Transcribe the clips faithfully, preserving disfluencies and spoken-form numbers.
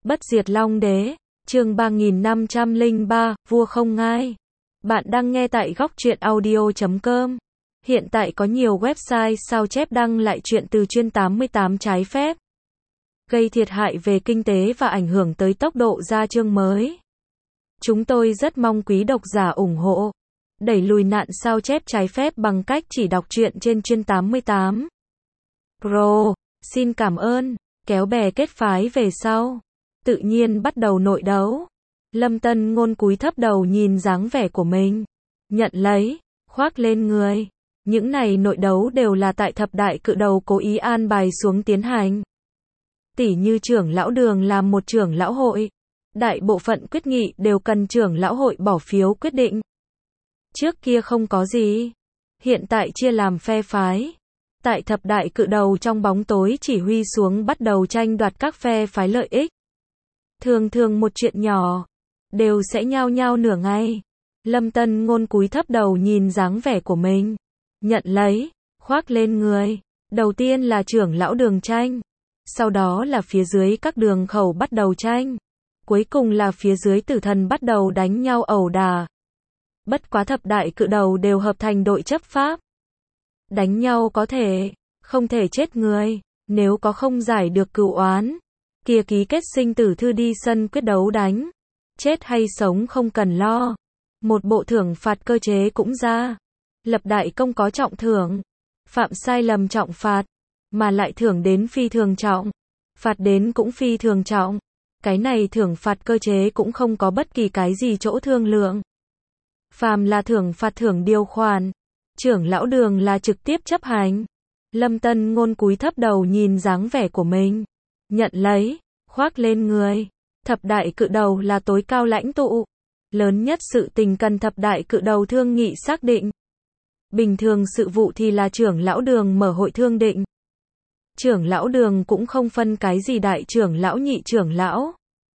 Bất diệt Long Đế, chương ba nghìn năm trăm lẻ ba, vua không ngai. Bạn đang nghe tại góc truyện audio chấm com. Hiện tại có nhiều website sao chép đăng lại truyện từ chuyên tám mươi tám trái phép, gây thiệt hại về kinh tế và ảnh hưởng tới tốc độ ra chương mới. Chúng tôi rất mong quý độc giả ủng hộ, đẩy lùi nạn sao chép trái phép bằng cách chỉ đọc truyện trên chuyên tám mươi tám Pro. Xin cảm ơn. Kéo bè kết phái về sau, tự nhiên bắt đầu nội đấu. Lâm Tân Ngôn cúi thấp đầu nhìn dáng vẻ của mình, nhận lấy, khoác lên người. Những này nội đấu đều là tại thập đại cự đầu cố ý an bài xuống tiến hành. Tỉ như trưởng lão Đường làm một trưởng lão hội, đại bộ phận quyết nghị đều cần trưởng lão hội bỏ phiếu quyết định. Trước kia không có gì, hiện tại chia làm phe phái. Tại thập đại cự đầu trong bóng tối chỉ huy xuống bắt đầu tranh đoạt các phe phái lợi ích. Thường thường một chuyện nhỏ, đều sẽ nhao nhao nửa ngày. Lâm Tân Ngôn cúi thấp đầu nhìn dáng vẻ của mình, nhận lấy, khoác lên người. Đầu tiên là trưởng lão Đường tranh, sau đó là phía dưới các đường khẩu bắt đầu tranh, cuối cùng là phía dưới tử thần bắt đầu đánh nhau ẩu đả. Bất quá thập đại cự đầu đều hợp thành đội chấp pháp. Đánh nhau có thể, không thể chết người, nếu có không giải được cửu oán, kia ký kết sinh tử thư đi sân quyết đấu đánh. Chết hay sống không cần lo. Một bộ thưởng phạt cơ chế cũng ra. Lập đại công có trọng thưởng, phạm sai lầm trọng phạt, mà lại thưởng đến phi thường trọng, phạt đến cũng phi thường trọng. Cái này thưởng phạt cơ chế cũng không có bất kỳ cái gì chỗ thương lượng. Phàm là thưởng phạt thưởng điều khoản, trưởng lão Đường là trực tiếp chấp hành. Lâm Tân Ngôn cúi thấp đầu nhìn dáng vẻ của mình, nhận lấy, khoác lên người. Thập đại cự đầu là tối cao lãnh tụ, lớn nhất sự tình cần thập đại cự đầu thương nghị xác định. Bình thường sự vụ thì là trưởng lão Đường mở hội thương định. Trưởng lão Đường cũng không phân cái gì đại trưởng lão nhị trưởng lão.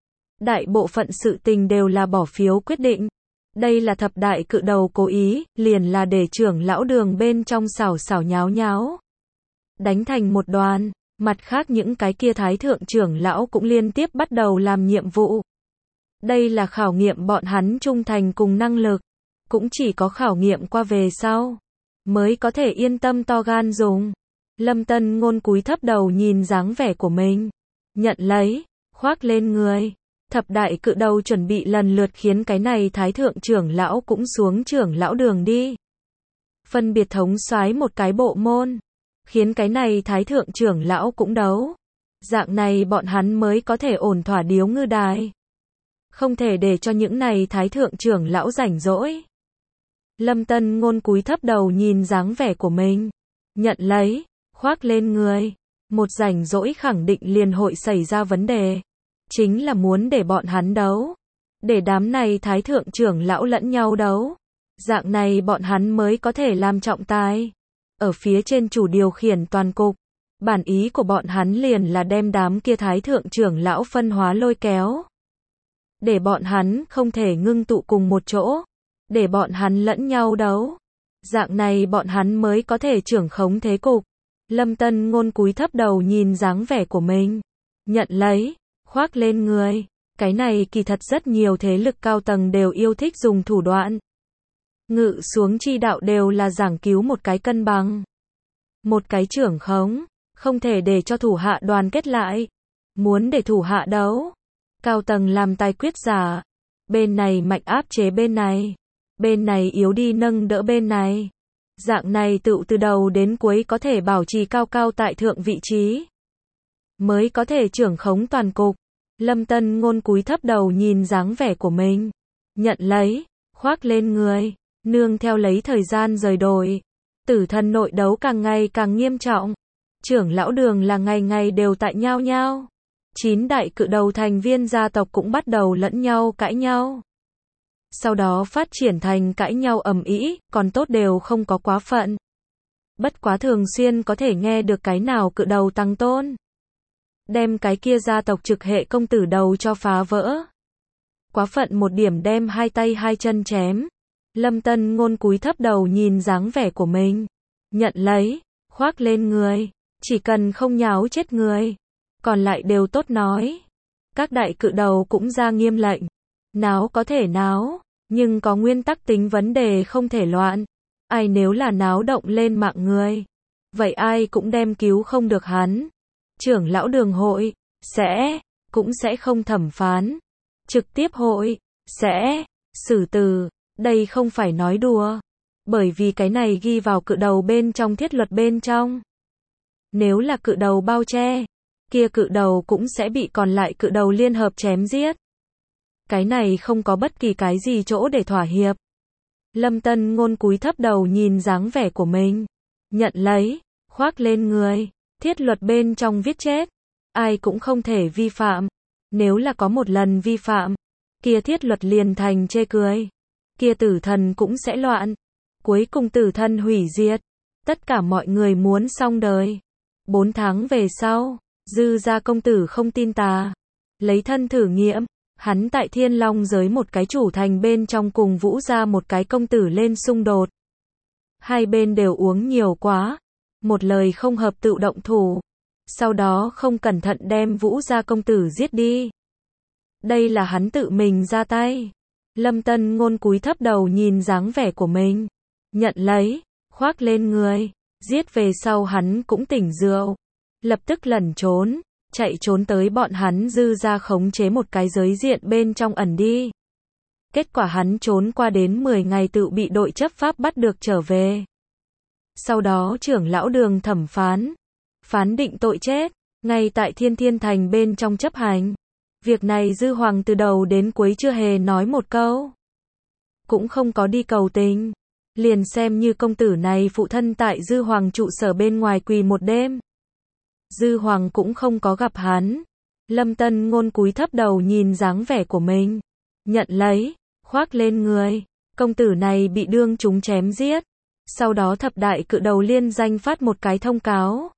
Đại bộ phận sự tình đều là bỏ phiếu quyết định. Đây là thập đại cự đầu cố ý, liền là để trưởng lão Đường bên trong xảo xảo nháo nháo, đánh thành một đoàn. Mặt khác những cái kia thái thượng trưởng lão cũng liên tiếp bắt đầu làm nhiệm vụ. Đây là khảo nghiệm bọn hắn trung thành cùng năng lực, cũng chỉ có khảo nghiệm qua về sau, mới có thể yên tâm to gan dùng. Lâm Tân Ngôn cúi thấp đầu nhìn dáng vẻ của mình, nhận lấy, khoác lên người. Thập đại cự đầu chuẩn bị lần lượt khiến cái này thái thượng trưởng lão cũng xuống trưởng lão Đường đi. Phân biệt thống soái một cái bộ môn, khiến cái này thái thượng trưởng lão cũng đấu. Dạng này bọn hắn mới có thể ổn thỏa điếu ngư đài. Không thể để cho những này thái thượng trưởng lão rảnh rỗi. Lâm Tân Ngôn cúi thấp đầu nhìn dáng vẻ của mình, nhận lấy, khoác lên người. Một rảnh rỗi khẳng định liền hội xảy ra vấn đề. Chính là muốn để bọn hắn đấu, để đám này thái thượng trưởng lão lẫn nhau đấu. Dạng này bọn hắn mới có thể làm trọng tài. Ở phía trên chủ điều khiển toàn cục. Bản ý của bọn hắn liền là đem đám kia thái thượng trưởng lão phân hóa lôi kéo. Để bọn hắn không thể ngưng tụ cùng một chỗ. Để bọn hắn lẫn nhau đấu. Dạng này bọn hắn mới có thể trưởng khống thế cục. Lâm Tân Ngôn cúi thấp đầu nhìn dáng vẻ của mình, nhận lấy, khoác lên người. Cái này kỳ thật rất nhiều thế lực cao tầng đều yêu thích dùng thủ đoạn. Ngự xuống chi đạo đều là giảng cứu một cái cân bằng, một cái trưởng khống, không thể để cho thủ hạ đoàn kết lại. Muốn để thủ hạ đấu, cao tầng làm tài quyết giả. Bên này mạnh áp chế bên này, bên này yếu đi nâng đỡ bên này. Dạng này tựu từ đầu đến cuối có thể bảo trì cao cao tại thượng vị trí, mới có thể trưởng khống toàn cục. Lâm Tân Ngôn cúi thấp đầu nhìn dáng vẻ của mình, nhận lấy, khoác lên người. Nương theo lấy thời gian rời đổi, tử thần nội đấu càng ngày càng nghiêm trọng. Trưởng lão Đường là ngày ngày đều tại nhao nhao. Chín đại cự đầu thành viên gia tộc cũng bắt đầu lẫn nhau cãi nhau. Sau đó phát triển thành cãi nhau ầm ĩ, còn tốt đều không có quá phận. Bất quá thường xuyên có thể nghe được cái nào cự đầu tăng tôn, đem cái kia gia tộc trực hệ công tử đầu cho phá vỡ. Quá phận một điểm đem hai tay hai chân chém. Lâm Tân Ngôn cúi thấp đầu nhìn dáng vẻ của mình, nhận lấy, khoác lên người. Chỉ cần không nháo chết người, còn lại đều tốt nói. Các đại cự đầu cũng ra nghiêm lệnh. Náo có thể náo, nhưng có nguyên tắc tính vấn đề không thể loạn. Ai nếu là náo động lên mạng người, vậy ai cũng đem cứu không được hắn. Trưởng lão đường hội, sẽ, cũng sẽ không thẩm phán. Trực tiếp hội, sẽ, xử từ. Đây không phải nói đùa. Bởi vì cái này ghi vào cự đầu bên trong thiết luật bên trong. Nếu là cự đầu bao che, kia cự đầu cũng sẽ bị còn lại cự đầu liên hợp chém giết. Cái này không có bất kỳ cái gì chỗ để thỏa hiệp. Lâm Tân Ngôn cúi thấp đầu nhìn dáng vẻ của mình. Nhận lấy, khoác lên người. Thiết luật bên trong viết chết. Ai cũng không thể vi phạm. Nếu là có một lần vi phạm, kia thiết luật liền thành chê cười. Kia tử thần cũng sẽ loạn. Cuối cùng tử thần hủy diệt. Tất cả mọi người muốn xong đời. Bốn tháng về sau, Dư gia công tử không tin tà. Lấy thân thử nghiệm. Hắn tại Thiên Long giới một cái chủ thành bên trong cùng Vũ gia một cái công tử lên xung đột. Hai bên đều uống nhiều quá. Một lời không hợp tự động thủ. Sau đó không cẩn thận đem Vũ gia công tử giết đi. Đây là hắn tự mình ra tay. Lâm Tân Ngôn cúi thấp đầu nhìn dáng vẻ của mình. Nhận lấy, khoác lên người. Giết về sau hắn cũng tỉnh rượu. Lập tức lẩn trốn. Chạy trốn tới bọn hắn Dư gia khống chế một cái giới diện bên trong ẩn đi. Kết quả hắn trốn qua đến mười ngày tự bị đội chấp pháp bắt được trở về. Sau đó trưởng lão đường thẩm phán. Phán định tội chết. Ngay tại Thiên Thiên Thành bên trong chấp hành. Việc này Dư Hoàng từ đầu đến cuối chưa hề nói một câu. Cũng không có đi cầu tình. Liền xem như công tử này phụ thân tại Dư Hoàng trụ sở bên ngoài quỳ một đêm. Dư Hoàng cũng không có gặp hắn. Lâm Tân Ngôn cúi thấp đầu nhìn dáng vẻ của mình. Nhận lấy, khoác lên người. Công tử này bị đương chúng chém giết. Sau đó thập đại cự đầu liên danh phát một cái thông cáo.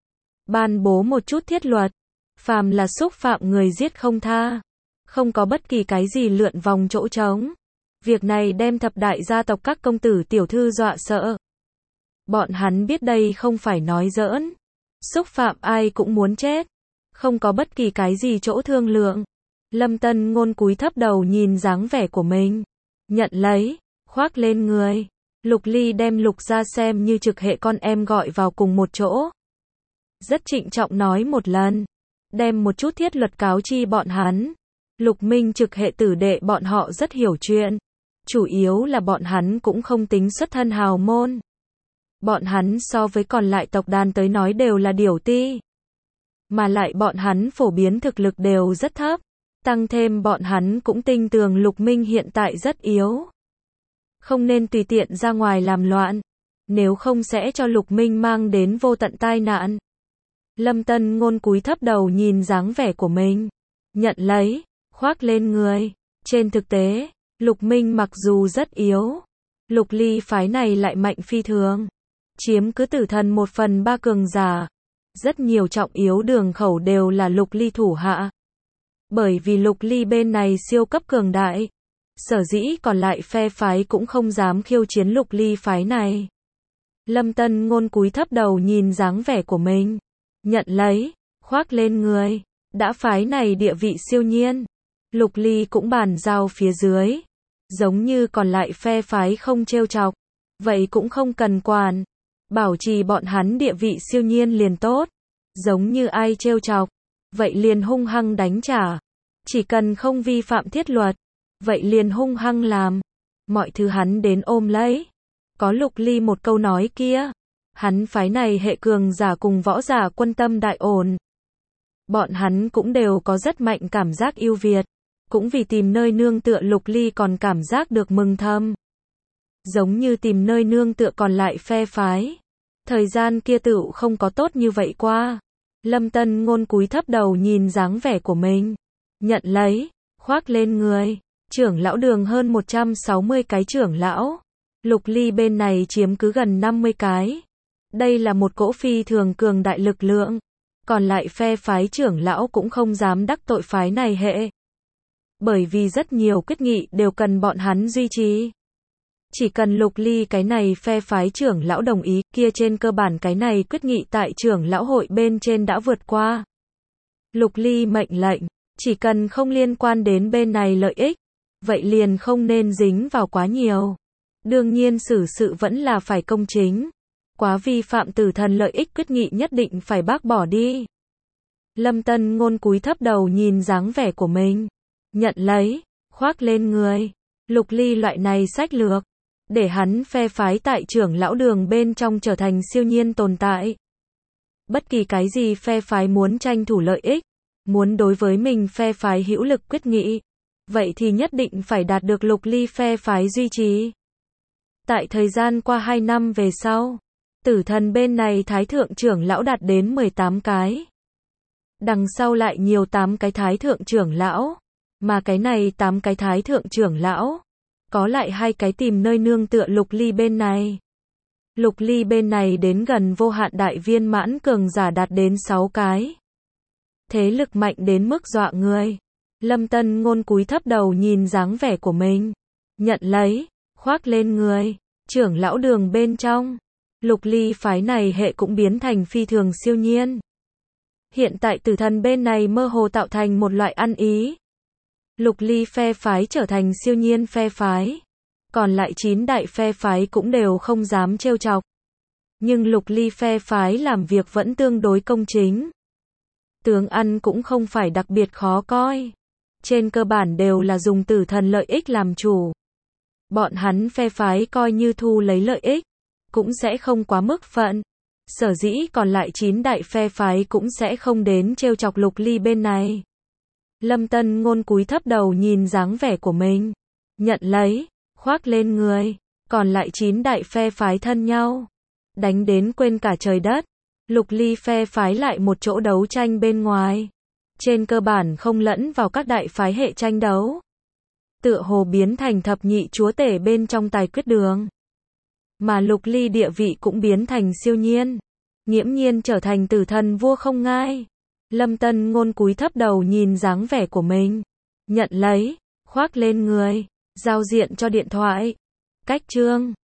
Ban bố một chút thiết luật. Phàm là xúc phạm người giết không tha. Không có bất kỳ cái gì lượn vòng chỗ trống. Việc này đem thập đại gia tộc các công tử tiểu thư dọa sợ. Bọn hắn biết đây không phải nói giỡn. Xúc phạm ai cũng muốn chết. Không có bất kỳ cái gì chỗ thương lượng. Lâm Tân Ngôn cúi thấp đầu nhìn dáng vẻ của mình. Nhận lấy, khoác lên người. Lục Ly đem Lục gia xem như trực hệ con em gọi vào cùng một chỗ. Rất trịnh trọng nói một lần. Đem một chút thiết luật cáo chi bọn hắn. Lục Minh trực hệ tử đệ bọn họ rất hiểu chuyện. Chủ yếu là bọn hắn cũng không tính xuất thân hào môn. Bọn hắn so với còn lại tộc đàn tới nói đều là điểu ti. Mà lại bọn hắn phổ biến thực lực đều rất thấp. Tăng thêm bọn hắn cũng tin tưởng Lục Minh hiện tại rất yếu. Không nên tùy tiện ra ngoài làm loạn. Nếu không sẽ cho Lục Minh mang đến vô tận tai nạn. Lâm Tân Ngôn cúi thấp đầu nhìn dáng vẻ của mình. Nhận lấy, khoác lên người. Trên thực tế, Lục Minh mặc dù rất yếu. Lục Ly phái này lại mạnh phi thường. Chiếm cứ tử thần một phần ba cường giả. Rất nhiều trọng yếu đường khẩu đều là Lục Ly thủ hạ. Bởi vì Lục Ly bên này siêu cấp cường đại. Sở dĩ còn lại phe phái cũng không dám khiêu chiến Lục Ly phái này. Lâm Tân Ngôn cúi thấp đầu nhìn dáng vẻ của mình. Nhận lấy, khoác lên người. Đã phái này địa vị siêu nhiên. Lục Ly cũng bàn giao phía dưới. Giống như còn lại phe phái không trêu chọc. Vậy cũng không cần quản. Bảo trì bọn hắn địa vị siêu nhiên liền tốt. Giống như ai trêu chọc. Vậy liền hung hăng đánh trả. Chỉ cần không vi phạm thiết luật. Vậy liền hung hăng làm. Mọi thứ hắn đến ôm lấy. Có Lục Ly một câu nói kia. Hắn phái này hệ cường giả cùng võ giả quân tâm đại ổn. Bọn hắn cũng đều có rất mạnh cảm giác yêu Việt. Cũng vì tìm nơi nương tựa Lục Ly còn cảm giác được mừng thầm. Giống như tìm nơi nương tựa còn lại phe phái. Thời gian kia tựu không có tốt như vậy qua. Lâm Tân Ngôn cúi thấp đầu nhìn dáng vẻ của mình. Nhận lấy, khoác lên người. Trưởng lão đường hơn một trăm sáu mươi cái trưởng lão. Lục Ly bên này chiếm cứ gần năm mươi cái. Đây là một cỗ phi thường cường đại lực lượng. Còn lại phe phái trưởng lão cũng không dám đắc tội phái này hệ. Bởi vì rất nhiều quyết nghị đều cần bọn hắn duy trì. Chỉ cần Lục Ly cái này phe phái trưởng lão đồng ý, kia trên cơ bản cái này quyết nghị tại trưởng lão hội bên trên đã vượt qua. Lục Ly mệnh lệnh, Chỉ cần không liên quan đến bên này lợi ích, vậy liền không nên dính vào quá nhiều. Đương nhiên xử sự vẫn là phải công chính. Quá vi phạm tử thần lợi ích quyết nghị nhất định phải bác bỏ đi. Lâm Tân Ngôn cúi thấp đầu nhìn dáng vẻ của mình. Nhận lấy, khoác lên người. Lục Ly loại này sách lược. Để hắn phe phái tại trưởng lão đường bên trong trở thành siêu nhiên tồn tại. Bất kỳ cái gì phe phái muốn tranh thủ lợi ích, muốn đối với mình phe phái hữu lực quyết nghị, vậy thì nhất định phải đạt được Lục Ly phe phái duy trì. Tại thời gian qua hai năm về sau, tử thần bên này thái thượng trưởng lão đạt đến mười tám cái. Đằng sau lại nhiều tám cái thái thượng trưởng lão, mà cái này tám cái thái thượng trưởng lão, có lại hai cái tìm nơi nương tựa Lục Ly bên này. Lục Ly bên này đến gần vô hạn đại viên mãn cường giả đạt đến sáu cái. Thế lực mạnh đến mức dọa người. Lâm Tân Ngôn cúi thấp đầu nhìn dáng vẻ của mình. Nhận lấy, khoác lên người. Trưởng lão đường bên trong. Lục Ly phái này hệ cũng biến thành phi thường siêu nhiên. Hiện tại tử thần bên này mơ hồ tạo thành một loại ăn ý. Lục Ly phe phái trở thành siêu nhiên phe phái. Còn lại chín đại phe phái cũng đều không dám trêu chọc. Nhưng Lục Ly phe phái làm việc vẫn tương đối công chính. Tướng ăn cũng không phải đặc biệt khó coi. Trên cơ bản đều là dùng tử thần lợi ích làm chủ. Bọn hắn phe phái coi như thu lấy lợi ích, cũng sẽ không quá mức phận. Sở dĩ còn lại chín đại phe phái cũng sẽ không đến trêu chọc Lục Ly bên này. Lâm Tân Ngôn cúi thấp đầu nhìn dáng vẻ của mình. Nhận lấy, khoác lên người. Còn lại chín đại phe phái thân nhau. Đánh đến quên cả trời đất. Lục Ly phe phái lại một chỗ đấu tranh bên ngoài. Trên cơ bản không lẫn vào các đại phái hệ tranh đấu. Tựa hồ biến thành thập nhị chúa tể bên trong tài quyết đường. Mà Lục Ly địa vị cũng biến thành siêu nhiên. Nghiễm nhiên trở thành tử thần vua không ngai. Lâm Tân Ngôn cúi thấp đầu nhìn dáng vẻ của mình. Nhận lấy, khoác lên người. Giao diện cho điện thoại. Cách chương